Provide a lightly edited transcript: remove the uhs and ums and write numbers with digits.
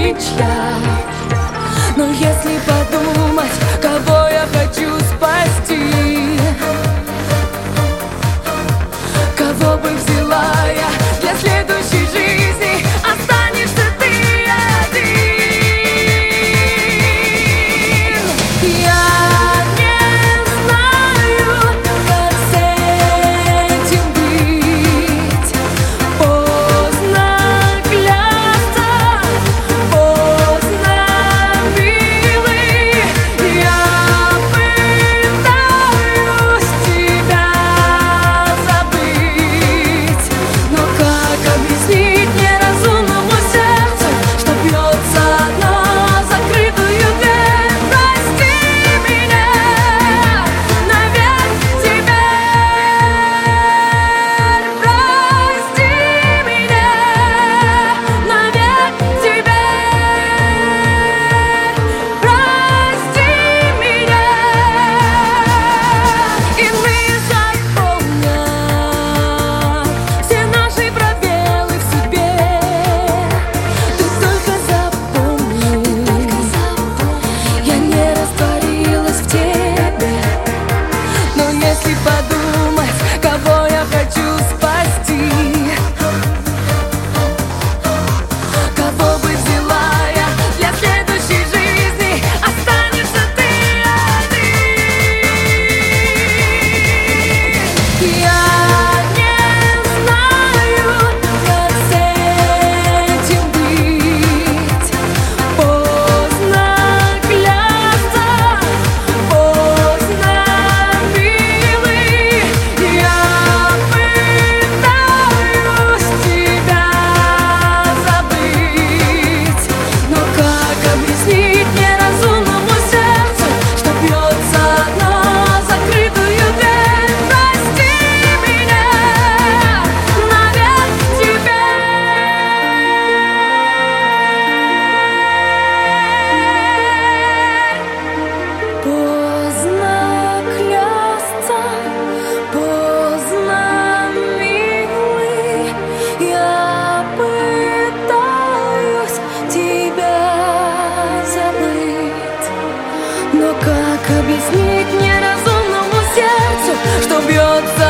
ничья. Но если подумать, кого я хочу спасти, кого бы взяла я для следующей жизни, останешься ты один. Я не знаю, как с этим быть. Поздно клясться, поздно, милый. Я пытаюсь тебя забыть, но как объяснить неразумному сердцу, что бьется на закрытую дверь? Прости меня, навек теперь. Прости меня, навек теперь. Прости меня. Иные заполнят все наши пробелы в себе. Ты только запомни, я не растворилась в тебе. Но если подумать, кого я хочу спасти, кого бы взяла я для следующей жизни, останешься ты один. Я не знаю, как с этим быть. Поздно клясться, поздно, милый. Я пытаюсь тебя забыть, но как объяснить неразумному сердцу, что бьется на закрытую дверь? Прости меня, навек теперь. Поздно клясться, поздно, милый. Я пытаюсь тебя забыть, но как объяснить неразумному сердцу, что бьется